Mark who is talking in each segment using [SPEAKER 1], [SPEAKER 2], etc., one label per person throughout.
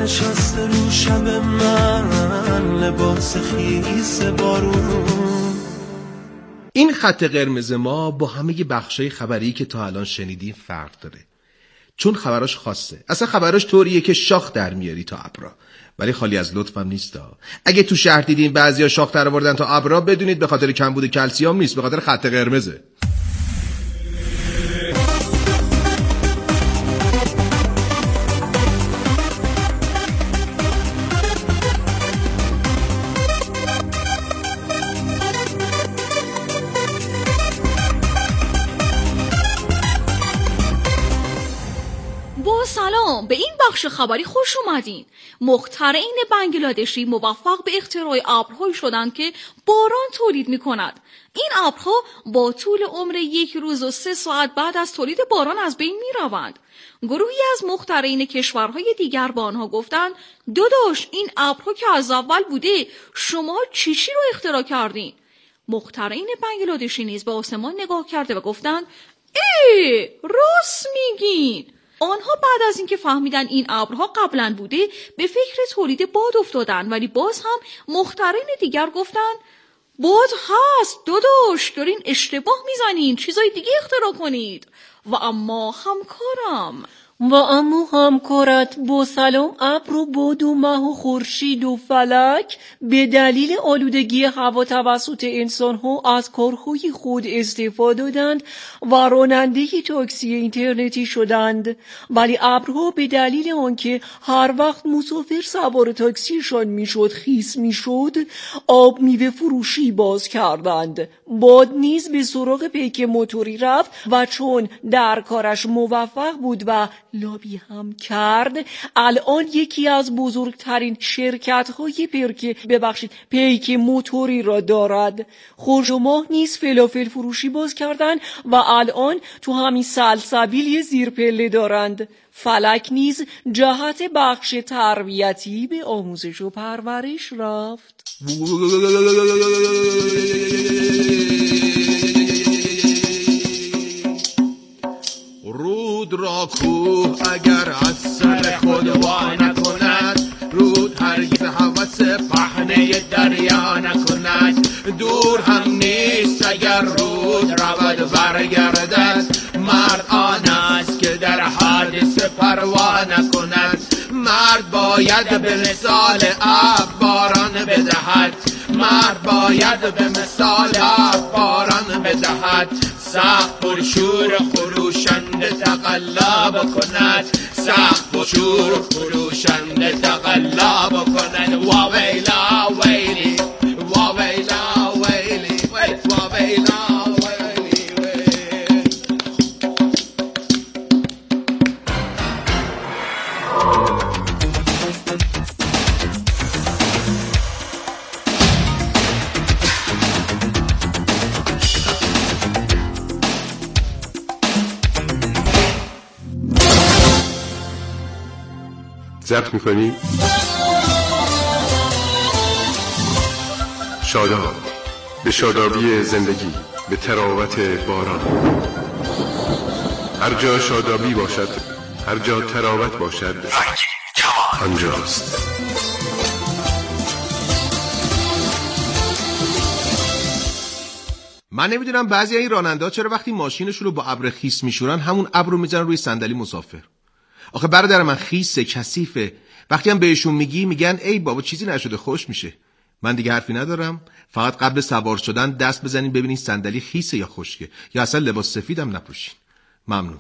[SPEAKER 1] نشسته رو شب من لباس خیس بارون.
[SPEAKER 2] این خط قرمز ما با همه بخشای خبری که تا الان شنیدیم فرق داره، چون خبراش خاصه. اصلا خبراش طوریه که شاخ در میاری تا ابرا، ولی خالی از لطف هم نیستا. اگه تو شهر دیدین بعضیا شاخ در آوردن تا ابرا، بدونید به خاطر کمبود کلسیم نیست، به خاطر خط قرمزه.
[SPEAKER 3] سلام، به این بخش خبری خوش اومدین. مخترعین بنگلادشی موفق به اختراع ابرهایی شدند که باران تولید می‌کند. این ابرها با طول عمر 1 روز و 3 ساعت بعد از تولید باران از بین می‌روند. گروهی از مخترعین کشورهای دیگر با آنها گفتند داداش این ابرها که از اول بوده، شما چی رو اختراع کردین؟ مخترعین بنگلادشی نیز به آسمان نگاه کرده و گفتند راست میگین. آنها بعد از اینکه فهمیدن این ابرها قبلا بوده به فکر تولید باد افتادن، ولی باز هم مخترعین دیگر گفتن باد هست داداش، دارین اشتباه میزنین، چیزای دیگه اختراع کنید. و اما همکارت با سلام ابر و باد و مه و خورشید و فلک به دلیل آلودگی هوا توسط انسان‌ها از کارهای خود استفاده دادند و راننده تاکسی اینترنتی شدند، ولی ابرها به دلیل آنکه هر وقت مسافر سوار تاکسیشان میشد خیس میشد، آب میوه فروشی باز کردند. باد نیز به سراغ پیک موتوری رفت و چون در کارش موفق بود و لابی هم کرد، الان یکی از بزرگترین شرکت‌های پیک موتوری را دارد. خورشید و ماه نیز فلافل فروشی باز کردند و الان تو همین سلسبیل زیر پله دارند. فلک نیز جهت بخش تربیتی به آموزش و پرورش رفت.
[SPEAKER 2] رود را کوه اگر از سر خود وا نکند، رود هرگز هوس پهنه دریا نکند. دور هم نیست اگر رود رود برگردد، مرد آن است که در حادثه پروا نکند. مرد باید به مثال آب باران بدهد، مرد باید به مثال آب باران بدهد. سخت پرشور خروشنده تقلا بکند، سخت پرشور خروشنده تقلا بکند. وا ویلا ویلی وا ویلا ویلی وا ویلا ویلی ویلی.
[SPEAKER 4] ضبط میکنی؟ شاداب، به شادابی زندگی، به تراوت باران. هر جا شادابی باشد، هر جا تراوت باشد، آنجاست.
[SPEAKER 2] من نمیدونم بعضی این راننده ها چرا وقتی ماشینشون رو با ابر خیس میشورن همون ابر رو میذارن روی صندلی مسافر. آخه برادر من خیسه، کثیفه. وقتی هم بهشون میگن ای بابا چیزی نشده خوش میشه. من دیگه حرفی ندارم، فقط قبل سوار شدن دست بزنین ببینین صندلی خیسه یا خشکه، یا اصلا لباس سفیدم نپوشین. ممنون.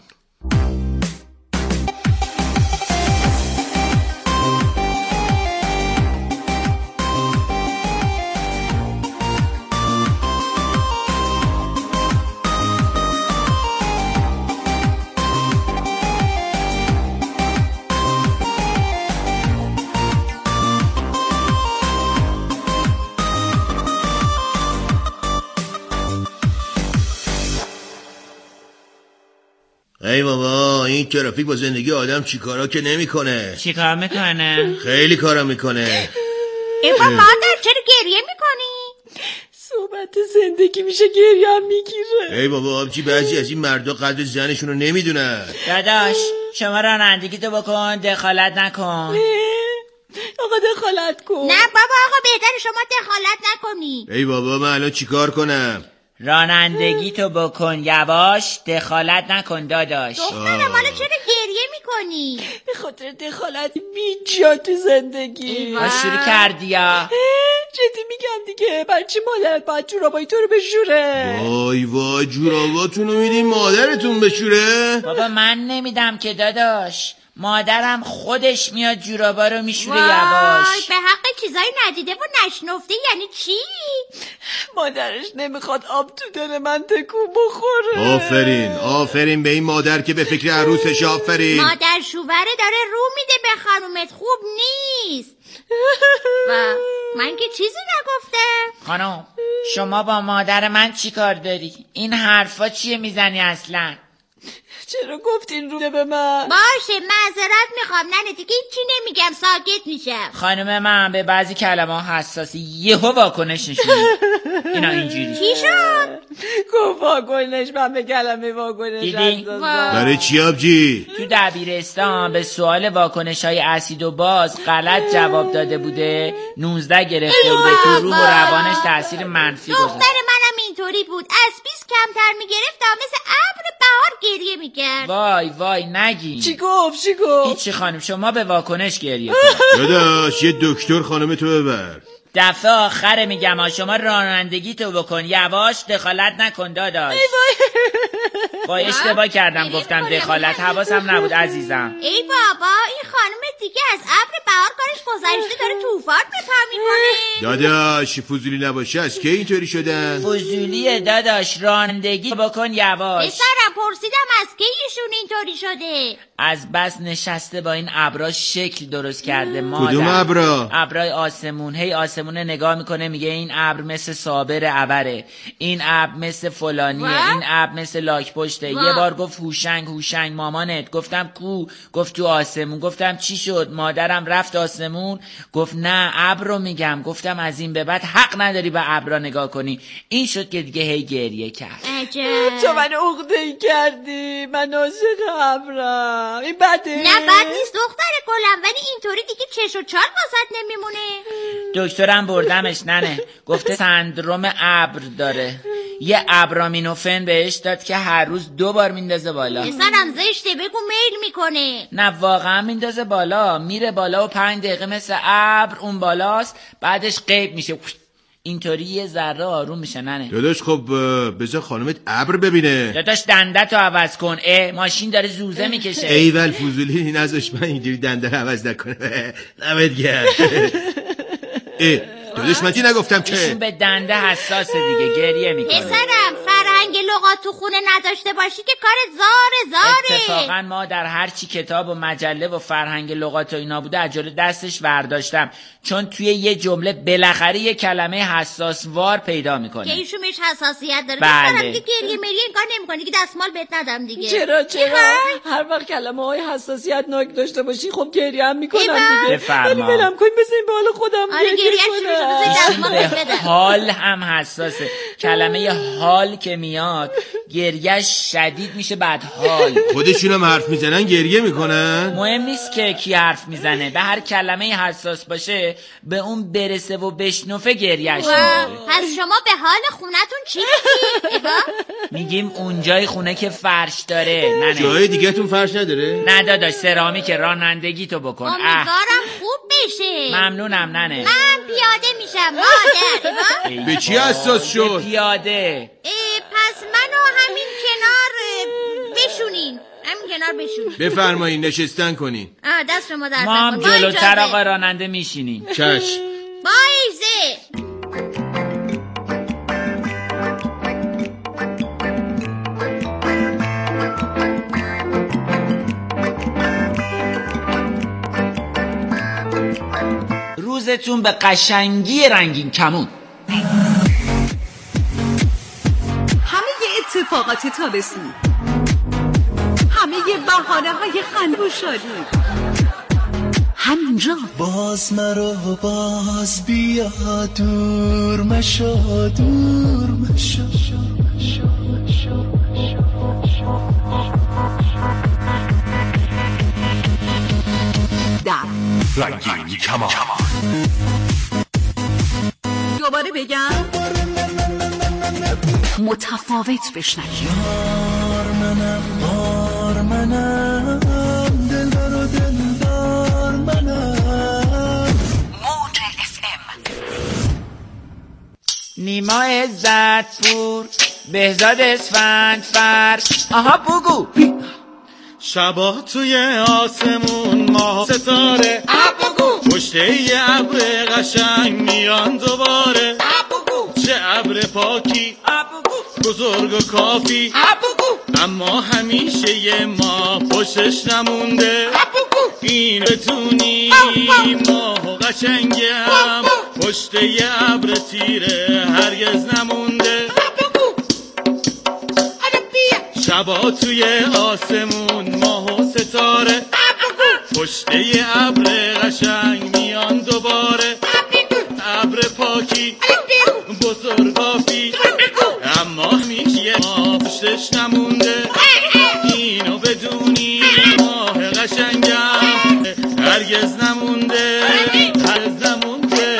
[SPEAKER 5] ای بابا این ترافیک با زندگی آدم چیکارا که نمیکنه.
[SPEAKER 6] چیکار میکنه؟
[SPEAKER 5] خیلی کارا میکنه.
[SPEAKER 3] ای بابا مادر چرا گریه میکنی؟
[SPEAKER 6] صحبت زندگی میشه گریه هم میگیره.
[SPEAKER 5] ای بابا آبجی بعضی از این مردا قدر زنشون رو نمیدونن.
[SPEAKER 6] داداش شما رانندگی تو بکن، دخالت نکن. آقا دخالت کن.
[SPEAKER 7] نه بابا آقا بهتره شما دخالت نکنی.
[SPEAKER 5] ای بابا من الان چیکار کنم؟
[SPEAKER 8] رانندگی تو بکن یواش، دخالت نکن داداش.
[SPEAKER 7] دخترم حالا چرا گریه میکنی؟
[SPEAKER 6] به خاطر دخالت بیجا تو زندگی.
[SPEAKER 8] شروع کردی یا؟
[SPEAKER 6] جدی میگم دیگه، بچه مادرت باید جورابای تو رو بشوره.
[SPEAKER 5] وای وای جوراباتونو میدین مادرتون بشوره؟
[SPEAKER 8] بابا من نمیدم که داداش، مادرم خودش میاد جورابا رو میشوره یواش.
[SPEAKER 7] به حق چیزای ندیده و نشنفته یعنی چی؟
[SPEAKER 6] مادرش نمیخواد آب تو دل من تکون بخوره.
[SPEAKER 5] آفرین به این مادر که به فکر عروسش. آفرین.
[SPEAKER 7] مادر شووره داره رو میده به خانومت، خوب نیست. و من که چیزی نگفتم.
[SPEAKER 8] خانم شما با مادر من چی کار داری؟ این حرفا چیه میزنی اصلا؟
[SPEAKER 6] چرا گفتین رو به من؟
[SPEAKER 7] باشه معذرت میخوام. نه دیگه هیچی نمیگم، ساکت میشم.
[SPEAKER 8] خانم من به بعضی کلمه حساسی، یهو واکنش نشون میده. اینا اینجوری.
[SPEAKER 7] چی شد؟
[SPEAKER 6] گفت واکنش، من به کلمه واکنش
[SPEAKER 8] دیدی؟
[SPEAKER 5] برای چی آبجی؟
[SPEAKER 8] تو دبیرستان به سوال واکنش‌های اسید و باز غلط جواب داده بوده، 19 گرفته بوده، تو روح و روانش تاثیر منفی گذاشته.
[SPEAKER 7] دختر منم اینطوری بود، از 20 کمتر میگرفت تا مثل ابر بهار گریه میکرد.
[SPEAKER 8] وای نگی.
[SPEAKER 6] چی گفت؟
[SPEAKER 8] هیچی خانم، شما به واکنش گریه کن.
[SPEAKER 5] داداش یه دکتر خانم تو ببر.
[SPEAKER 8] دفعه آخره میگم شما رانندگی تو بکن یواش، دخالت نکن داداش. وای اشتباه کردم گفتم دخالت، حواسم نبود عزیزم.
[SPEAKER 7] ای بابا این خانم دیگه از ابر بهار کارش گذشته، داره طوفان به پا میکنه.
[SPEAKER 5] داداش فضولی نباشه، از کی اینطوری شدن؟
[SPEAKER 8] فضولیه داداش، رانندگی بکن یواش.
[SPEAKER 7] پسرم پرسیدم از کی ایشون اینطوری شده؟
[SPEAKER 8] از بس نشسته با این ابرا شکل درست کرده مادر.
[SPEAKER 5] کدوم ابرا؟
[SPEAKER 8] ابرای آسمون. هی آسمون نگاه میکنه میگه این ابر مثل صابر ابره، این ابر مثل فلانیه، این ابر مثل لاک پشته. یه بار گفت هوشنگ مامانت. گفتم کو؟ گفت تو آسمون. گفتم چی شد؟ مادرم رفت آسمون؟ گفت نه ابر رو میگم. گفتم از این به بعد حق نداری به ابرا نگاه کنی. این شد که دیگه هی گریه کرد.
[SPEAKER 6] تو من عقده‌ای کردی، من عاشق ابرم. این بده؟
[SPEAKER 7] نه بد نیست دختر گلم، ولی اینطوری دیگه چش و چال واسط نمیمونه.
[SPEAKER 8] دکترم بردمش ننه، گفته سندروم ابر داره. یه ابرامینوفن بهش داد که هر روز 2 بار میندازه بالا.
[SPEAKER 7] پسرم زشته، بگو میل میکنه.
[SPEAKER 8] نه واقعا میندازه بالا، میره بالا و 5 دقیقه مثل ابر اون بالاست، بعدش غیب میشه. اینطوری یه ذره آروم میشه ننه.
[SPEAKER 5] داداش خب بذار خانمت ابر ببینه.
[SPEAKER 8] داداش دندتو عوض کن. ماشین داره زوزه میکشه.
[SPEAKER 5] ایول فضولی نذاش من اینجوری دنده رو عوض نکنه. نمید گرد. داداش من چی نگفتم که؟
[SPEAKER 8] ایشون به دنده حساسه دیگه، گریه میکنه.
[SPEAKER 7] پسرم فرهنگ لغات تو خونه نداشته باشی که کار زاره.
[SPEAKER 8] اتفاقا ما در هر چی کتاب و مجله و فرهنگ لغات و اینا بوده از جلو دستش برداشتم، چون توی یه جمله بالاخره یه کلمه حساس وار پیدا میکنه
[SPEAKER 7] که ایشون بهش حساسیت داره.
[SPEAKER 8] بله.
[SPEAKER 7] که گریه مریه این کار نمیکنه دیگه، دستمال بهت ندم دیگه.
[SPEAKER 6] چرا هر وقت کلمه های حساسیت ناک داشته باشی خب گریه هم میکنم دیگه.
[SPEAKER 8] ولی
[SPEAKER 6] بلم کن بزنیم به حال خودم.
[SPEAKER 7] آره
[SPEAKER 8] به حال هم حساسه. کلمه حال که میاد گریهش شدید میشه. بعد حال
[SPEAKER 5] خودشون هم حرف میزنن گریه میکنن.
[SPEAKER 8] مهم نیست که کی حرف میزنه، به هر کلمه حساس باشه به اون برسه و بشنفه گریهش میگیره.
[SPEAKER 7] پس شما به حال خونتون چی
[SPEAKER 8] میگیم اونجای خونه که فرش داره. نه
[SPEAKER 5] جای دیگه تون فرش نداره؟
[SPEAKER 8] نه داداش سرامیک. رانندگی تو بکن.
[SPEAKER 7] امیدوارم خوب بشه.
[SPEAKER 8] ممنونم ننه.
[SPEAKER 7] من پیاده میشم مادر.
[SPEAKER 5] به چی حساس شد؟
[SPEAKER 8] پیاده.
[SPEAKER 7] پس منو همین کنار بشونین.
[SPEAKER 5] بفرمایین نشستن کنین.
[SPEAKER 7] دست شما در
[SPEAKER 8] ما هم جلوتر آقا راننده میشینیم.
[SPEAKER 5] چشم.
[SPEAKER 7] بایزه.
[SPEAKER 8] روزتون به قشنگی رنگین کمون.
[SPEAKER 9] همه اتفاقات تابستون، همه بهانه‌های خنده و شادی همینجا.
[SPEAKER 1] باز مرا باز بیا دور مشو
[SPEAKER 9] در
[SPEAKER 1] رنگین کمان.
[SPEAKER 9] دوباره بگم متفاوت بشنوید.
[SPEAKER 1] مار منم دلدار و دلدار منم.
[SPEAKER 9] موج FM.
[SPEAKER 8] نیما عزت پور، بهزاد اسفند فر. آها بگو.
[SPEAKER 10] شبا توی آسمون ماه ستاره
[SPEAKER 8] بگو.
[SPEAKER 10] پشته یه ابر قشنگ میان دوباره چه ابر پاکی بزرگ و کافی اما همیشه یه ما پشتش نمونده این بتونی ماه قشنگم پشت یه ابر تیره هرگز نمونده شبا توی آسمون ماه و ستاره پشت یه ابر قشنگ میان دوباره ابر پاکی بزرگافی اما همیشه ما پشتش نمونده اینو بدونی ماه قشنگم هرگز نمونده هرگز نمونده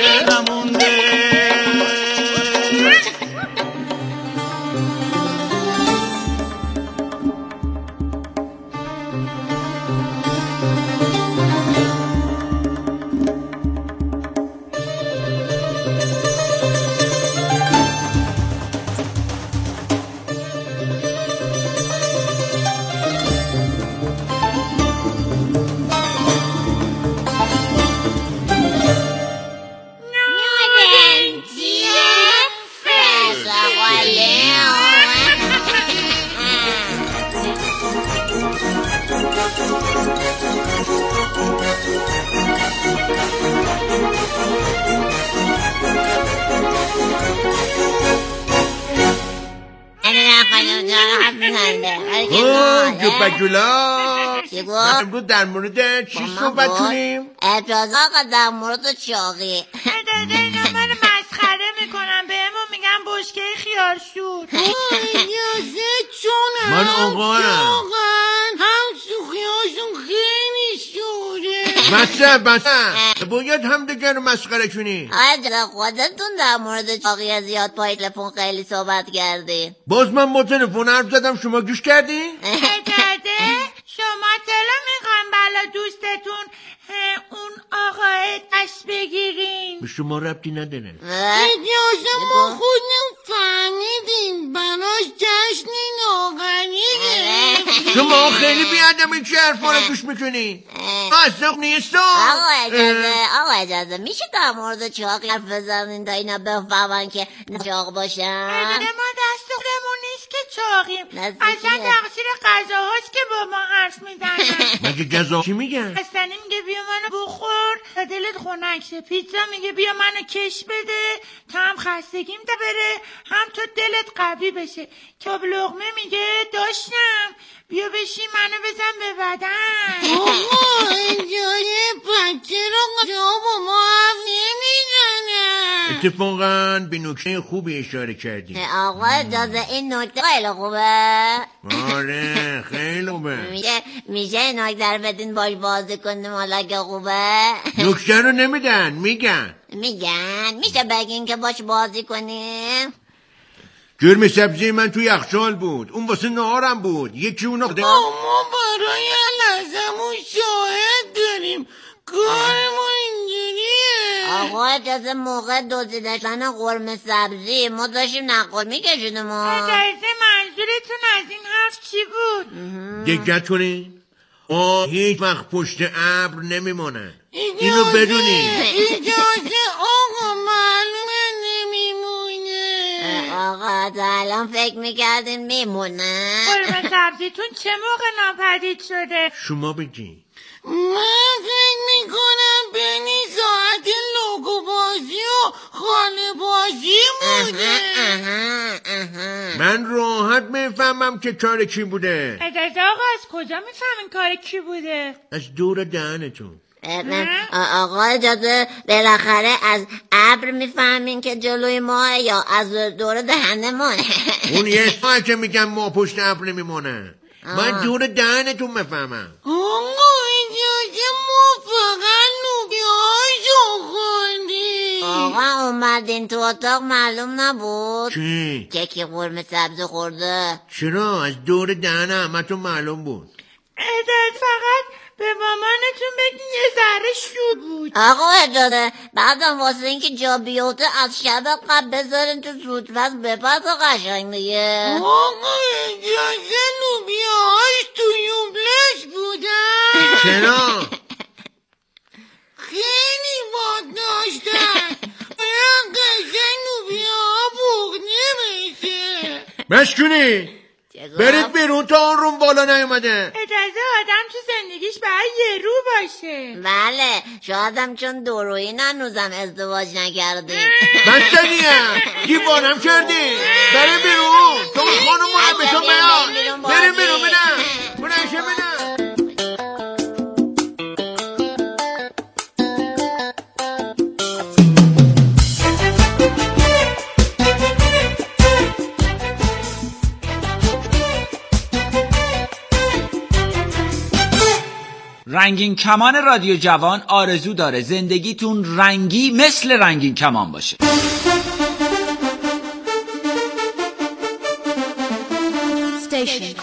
[SPEAKER 2] امروز در مورد چی صحبت کنیم؟
[SPEAKER 7] اعتراض آقا در مورد چاقی.
[SPEAKER 6] اینا من مسخره میکنم بهمون میگن بشکه خیارشور.
[SPEAKER 7] اجازه چونم
[SPEAKER 2] من آقایم.
[SPEAKER 7] هم سوخیاشون خیلی شوره.
[SPEAKER 2] مثلا باید هم دیگر رو مسخره کنی.
[SPEAKER 7] آجا خودتون در مورد چاقی زیاد پای تلفن خیلی صحبت کردی.
[SPEAKER 2] باز من با تلفن حرف زدم شما گوش کردی؟
[SPEAKER 6] شما تلا میخوایم بلا دوستتون اون آقای دست بگیرین.
[SPEAKER 2] به شما ربطی نداره.
[SPEAKER 7] اجازه ما خودم فهمیدیم براش جشن ناقنی گرفت.
[SPEAKER 2] شما خیلی بیادمی چه حرفا رو گوش میکنی؟ اصلا نیستم.
[SPEAKER 7] آقا اجازه میشه در مورد چاقی حرف بزنین تا اینا بفهمن که چاق باشن؟
[SPEAKER 6] ما دست خودمون نیست که چاقیم، اصلا تقصیر غذاهاست که با ما حرف میزنن.
[SPEAKER 2] مگه غذا چی میگن؟
[SPEAKER 6] حسنی میگه بیا منو بخور تا دلت خنک شه، پیتزا میگه بیا منو کش بده تا هم خستگیم تا بره هم تو دلت قوی بشه. کباب لقمه میگه داشتم بیا بشی منو بزن به بدن.
[SPEAKER 7] آقا اینجای بچه رو با ما هم نمیزنه.
[SPEAKER 2] اتفاقا به نکته خوبی اشاره کردی.
[SPEAKER 7] آقا اجازه این نکته خیلی خوبه.
[SPEAKER 2] آره خیلی خوبه.
[SPEAKER 7] میشه این نکته رو بدین باش بازی کنیم حالا که خوبه.
[SPEAKER 2] نکته رو نمیدن میگن
[SPEAKER 7] میشه بگین که باش بازی کنیم.
[SPEAKER 2] جرم سبزی من توی یخچال بود، اون واسه نهارم بود، یکی اونو خدا.
[SPEAKER 7] ما برای لازمون شاهد داریم، کارمون اینجوریه. آقا اجازه موقع دزدیدن قرمه سبزی ما داشتیم نقل میکشیدیم.
[SPEAKER 6] اجازه منظورتون از این حرف چی بود؟
[SPEAKER 2] دقت کنی؟ هیچ وقت پشت ابر نمیمونن، اینو بدونی.
[SPEAKER 7] اجازه آقا معلومه نمیمونه. آقا تا الان فکر میکردین میمونه.
[SPEAKER 6] قرمه سبزیتون چه موقع ناپدید شده؟
[SPEAKER 2] شما بگی.
[SPEAKER 7] من فکر میکنم بینی ساعت لوگو بازی و خانه بازی بوده.
[SPEAKER 2] من راحت میفهمم که کار کی بوده.
[SPEAKER 6] اجازه آقا از کجا میفهمین کار کی بوده؟
[SPEAKER 2] از دور دهنتون.
[SPEAKER 7] آقا اجازه بالاخره از ابر میفهمین که جلوی ماه یا از دور دهن ماه؟
[SPEAKER 2] اون یه ساعت که میگم ما پشت ابر نمیمونه، من دور دهنتون میفهمم.
[SPEAKER 7] آقا اجازه ما اومدین تو اتاق معلوم نبود
[SPEAKER 5] چی؟
[SPEAKER 7] که کی قرمه سبز خورده؟
[SPEAKER 5] چرا؟ از دور دهن همتون معلوم بود.
[SPEAKER 6] اداد فقط به مامانتون بگین یه ذره شور بود.
[SPEAKER 7] آقا اجازه بعدم واسه اینکه جا بیوته از شب قبل بذارین تو زودپس بپس قشنگ دیگه.
[SPEAKER 6] آقا اجازه لوبیاهاش تو یوبلش بودن.
[SPEAKER 5] چرا؟
[SPEAKER 6] خیلی باد داشتن. قشنگ لوبیاها بوق نمیشه.
[SPEAKER 5] مشکونی برید بیرون تا اون روم بالا نیومده.
[SPEAKER 6] اجازه آدم تو زندگیش باید یه رو باشه.
[SPEAKER 7] بله شایدم چون دورویی هنوزم ازدواج نکردی.
[SPEAKER 5] من سنیم دیوانم کردی. بریم بیرون تو خانم مونه به تو بیان. بریم بیرون بینم.
[SPEAKER 8] رنگین کمان رادیو جوان آرزو داره زندگیتون رنگی مثل رنگین کمان باشه.
[SPEAKER 9] ستیشن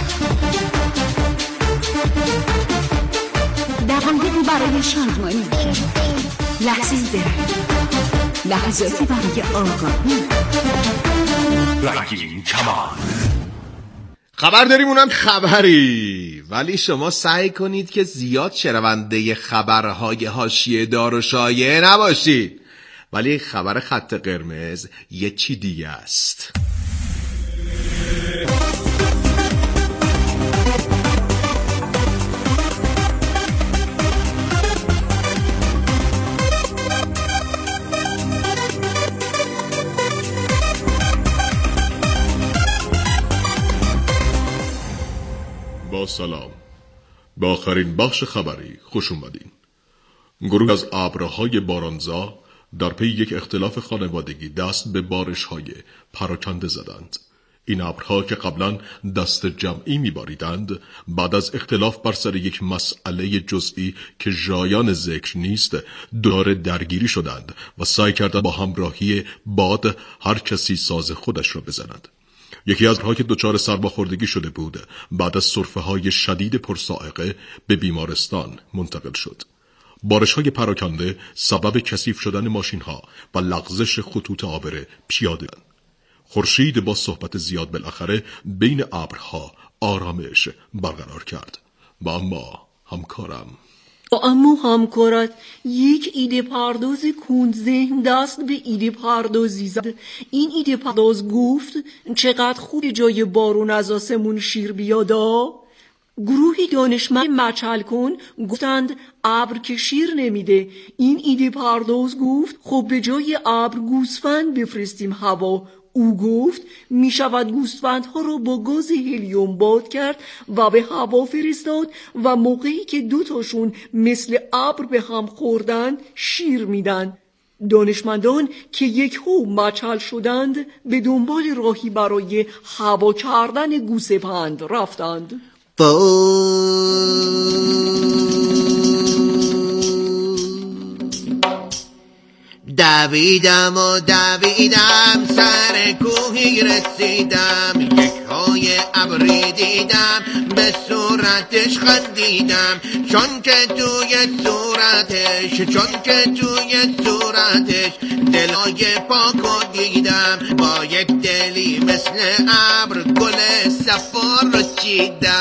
[SPEAKER 9] دقایقی برای شادمانی، لحظه‌ای درنگ، لحظاتی برای آگاهی.
[SPEAKER 1] رنگین کمان.
[SPEAKER 2] خبر داریم اونم خبری، ولی شما سعی کنید که زیاد شنونده خبرهای حاشیه دار و شایعه نباشید. ولی خبر خط قرمز یه چی دیگه است.
[SPEAKER 4] با سلام، به آخرین بخش خبری خوش اومدین. گروه از ابرهای بارانزا در پی یک اختلاف خانوادگی دست به بارش‌های پراکنده زدند. این ابرها که قبلا دست جمعی می‌باریدند، بعد از اختلاف بر سر یک مسئله جزئی که جایان ذکر نیست، دوباره درگیری شدند و سعی کردند با همراهی باد هر کسی ساز خودش را بزند. یکی از ابرها که دچار سرماخوردگی شده بود، بعد از سرفه‌های شدید پرصاعقه به بیمارستان منتقل شد. بارش‌های پراکنده سبب کثیف شدن ماشین‌ها و لغزش خطوط عابر پیاده. خورشید با صحبت زیاد بالاخره بین ابرها آرامش برقرار کرد. و اما
[SPEAKER 3] همکارت یک ایده پرداز کند ذهن دست به ایده پردازی زد. این ایده پرداز گفت چقدر خوب جای بارون از آسمون شیر بیادا. گروهی دانشمند مچل کن گفتند ابر که شیر نمیده. این ایده پرداز گفت خب به جای ابر گوسفند بفرستیم هوا. او گفت می شود گوسفندها را با گاز هلیوم باد کرد و به هوا فرستاد و موقعی که دوتاشون مثل ابر به هم خوردند شیر میدن. دانشمندان که یک هو مچل شدند به دنبال راهی برای هوا کردن گوسفند رفتند.
[SPEAKER 5] دویدم سر کوهی رسیدم، یک های ابری دیدم به صورتش خندیدم، چون که توی صورتش دلای پاکو دیدم، با یک دلی مثل ابر گل صفا رو چیدم.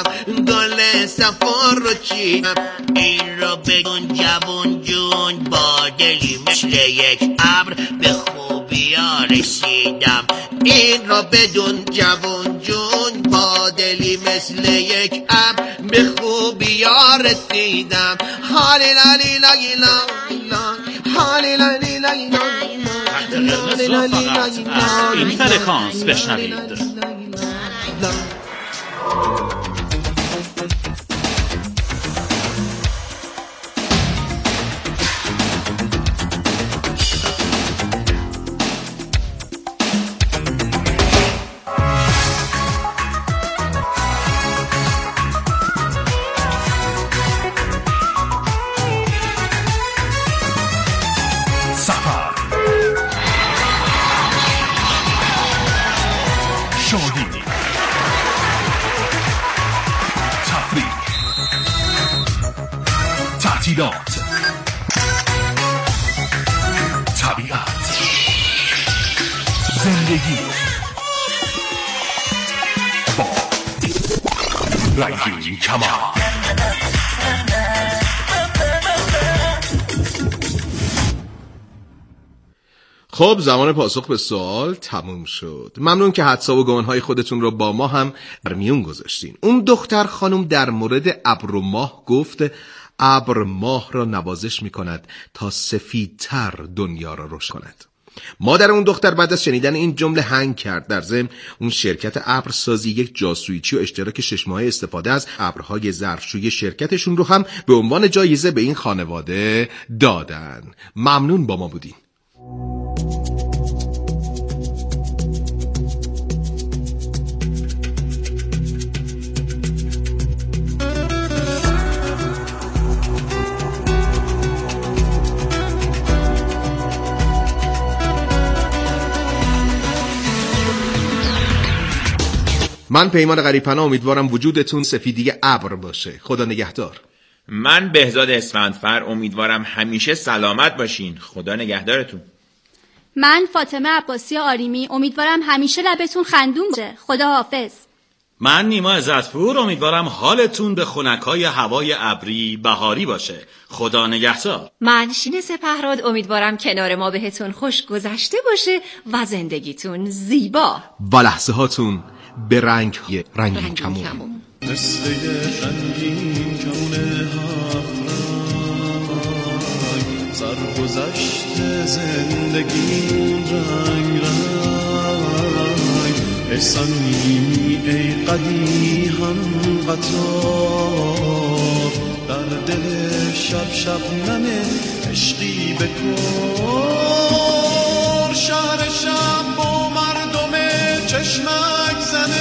[SPEAKER 5] این رو بگون جوون جون، با دلی مثل یک ابر به خوبی ها رسیدم. این را بدون جوان جون، با دلی مثل یک ابر به خوبی ها رسیدم. حالی لالی لالی لالی حالی لالی لالی لالی
[SPEAKER 10] این فرکانس بشنوید.
[SPEAKER 1] تعطیلات، طبیعت، زندگی با رنگین کمان.
[SPEAKER 2] خب زمان پاسخ به سوال تموم شد. ممنون که حدسا و گمانهای خودتون رو با ما هم در میون گذاشتین. اون دختر خانم در مورد ابر و ماه گفت ابر ماه را نوازش می کند تا سفیدتر دنیا را روشن کند. مادر اون دختر بعد از شنیدن این جمله هنگ کرد. در ضمن اون شرکت ابرسازی یک جاسویچی و اشتراک 6 ماهه استفاده از ابرهای ظرفشویی شرکتشون رو هم به عنوان جایزه به این خانواده دادن. ممنون با ما بودین. من پیمان غریب‌پناه، امیدوارم وجودتون سفیدی ابر باشه. خدا نگهدار.
[SPEAKER 11] من بهزاد اسفندفر، امیدوارم همیشه سلامت باشین. خدا نگهدارتون.
[SPEAKER 12] من فاطمه عباسی آریمی، امیدوارم همیشه لبتون خندون باشه. خدا حافظ.
[SPEAKER 13] من نیما عزتپور، امیدوارم حالتون به خنکای هوای ابری بهاری باشه. خدا نگهدار.
[SPEAKER 14] من شین سپهراد، امیدوارم کنار ما بهتون خوش گذشته باشه و زندگیتون زیبا
[SPEAKER 2] و لحظه هاتون به رنگین کمون.
[SPEAKER 1] مثل رنگین کمون هفت رنگ، سرگذشت زندگی رنگ احسان نیمی ای قدی هم قطار، در دل شب شبنم عشقی بکن. شهر شب با مردم چشمک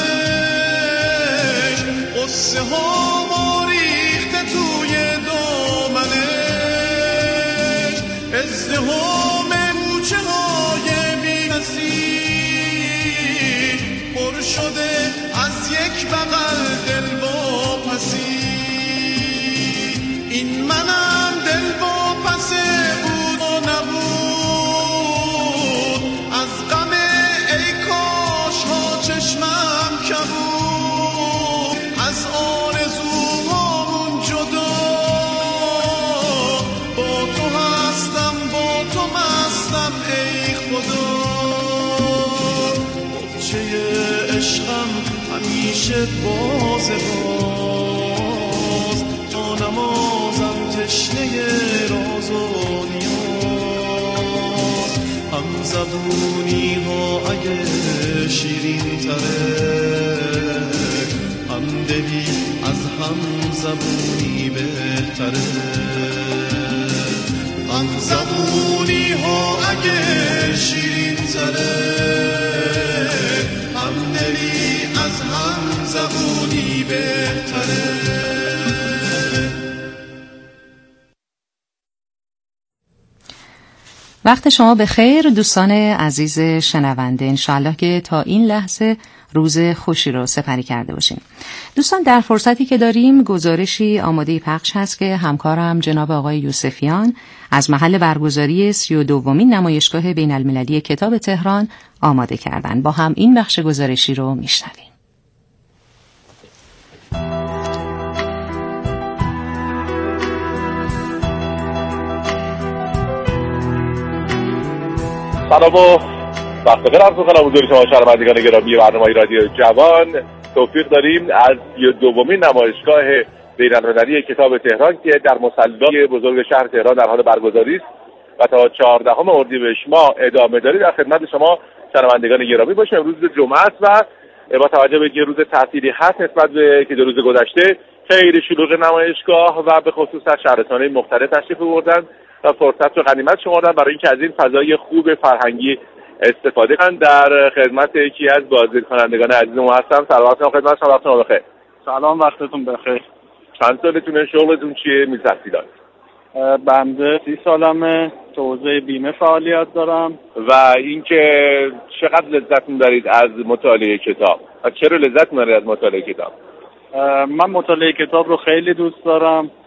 [SPEAKER 1] زنش، قصه ها ما ریخته توی دامنش. ازدهام موچه های بی‌نصیب پر شده از یک بغل دلواپسی. این منم دلواپسه بود و نبود، از غم ای کاش ها چشمم کبود، از آرزوهامون جدا. با تو هستم، با تو مستم ای خدا. بچه عشقم همیشه باز باز، جانمازم تشنه راز و نیاز. هم زبونی ها اگه شیرین تره، هم دلی از هم زبونی بهتره. هم زبونی ها اگه شیرین تره، هم دلی از هم زبونی بهتره.
[SPEAKER 15] وقت شما به خیر دوستان عزیز شنونده. انشالله که تا این لحظه روز خوشی رو سپری کرده باشیم. دوستان در فرصتی که داریم گزارشی آماده پخش هست که همکارم جناب آقای یوسفیان از محل برگزاری 32مین نمایشگاه بین المللی کتاب تهران آماده کردن. با هم این بخش گزارشی رو میشنویم.
[SPEAKER 16] سلام و وقت بخیر عرض می‌کنم حضور شما شنوندگان گرامی برنامه رادیو جوان. توفیق داریم از 32مین نمایشگاه بین‌المللی کتاب تهران که در مصلی بزرگ شهر تهران در حال برگزاری است و تا 14 اردیبهشت ماه ادامه داره. در خدمت شما شنوندگان گرامی باشیم. امروز جمعه است و با توجه به اینکه روز تعطیلی هست نسبت به که 2 روز گذشته خیلی شلوغ نمایشگاه و به خصوص از شهرستان‌های مختلف تشریف آوردن و فرصت رو غنیمت شمردن برای اینکه از این فضای خوب فرهنگی استفاده کنند. در خدمت یکی از بازدیدکنندگان عزیز ما هستم. سلام خدمت شما، وقتتون بخیر.
[SPEAKER 17] سلام، وقتتون بخیر.
[SPEAKER 16] چند سالتونه؟ شغلتون چیه؟ می‌تحصیلات؟
[SPEAKER 17] بنده 30 سالمه، تو حوزه بیمه فعالیت دارم.
[SPEAKER 16] و اینکه چقدر لذت می‌برید از مطالعه کتاب؟ و چرا لذت می‌برید از مطالعه کتاب؟
[SPEAKER 17] من مطالعه کتاب رو خیلی دوست دارم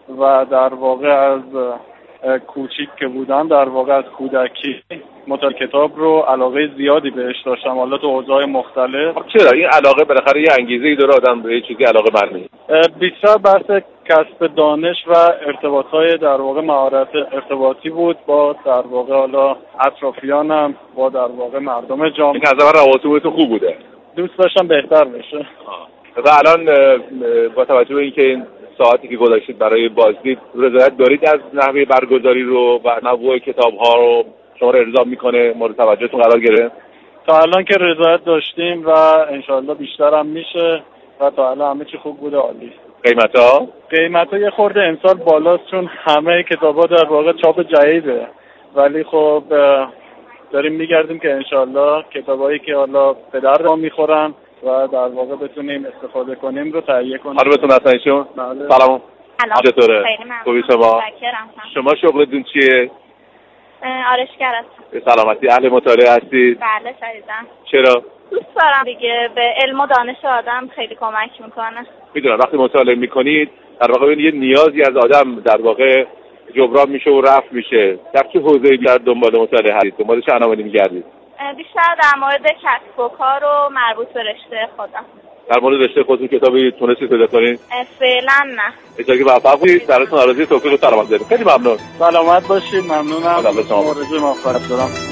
[SPEAKER 17] و در واقع از کوچیک که بودم، در واقع از کودکی مطالعه کتاب رو علاقه زیادی بهش داشتم، حالا تو اوضاع مختلف.
[SPEAKER 16] چرا این علاقه بالاخره یه انگیزه‌ای داره آدم به یه چیزی علاقه مند میشه؟
[SPEAKER 17] بیشتر بحث کسب دانش و ارتباط‌های در واقع مهارت ارتباطی بود با در واقع حالا اطرافیانم، با در واقع مردم جامعه.
[SPEAKER 16] این نظر روابطتون خوب بوده؟
[SPEAKER 17] دوست داشتم بهتر بشه.
[SPEAKER 16] و الان با توجه به اینکه این ساعتی که گذاشتید برای بازدید رضایت دارید از نحوه برگزاری رو و نوع کتاب‌ها رو شما رو ارضا میکنه، مورد توجهتون قرار گرفت؟
[SPEAKER 17] تا الان که رضایت داشتیم و انشالله بیشتر هم میشه و تا الان همه چی خوب بوده، عالی. قیمت ها یه خورده امسال بالاست چون همه کتاب ها در واقع چاپ جدیده، ولی خب داریم میگردیم که انشالله کتابایی که حالا به درد ما میخورن و در واقع بتونیم استفاده کنیم رو تهیه کنیم.
[SPEAKER 16] حالا بتون حسن ایشون؟ سلام. چطوره؟ خوبی شما؟ شما شغلتون چیه؟
[SPEAKER 18] آرشگر هستم.
[SPEAKER 16] سلامتی. اهل مطالعه هستید؟
[SPEAKER 18] بله شدیداً.
[SPEAKER 16] چرا؟
[SPEAKER 18] دوست دارم دیگه، به علم و دانش آدم خیلی کمک میکنه.
[SPEAKER 16] میدونم وقتی مطالعه میکنید در واقع یه نیازی از آدم در واقع جبران میشه و رفع میشه. در چه حوزه‌ای بیشتر دنبال مطالعه هستید؟ دنبال چه عناوینی میگردید؟
[SPEAKER 18] بیشتر در مورد کسب و کار و مربوط به رشته خودم.
[SPEAKER 16] در مورد رشته خودتون کتابی تونستید پیدا کنید؟
[SPEAKER 18] فعلا نه.
[SPEAKER 16] اجازه موفق باشید. درتون آرزوی توفیق و سلامت دارم. خیلی ممنون.
[SPEAKER 17] سلامت باشید. ممنونم. مورد موفقیت دارم.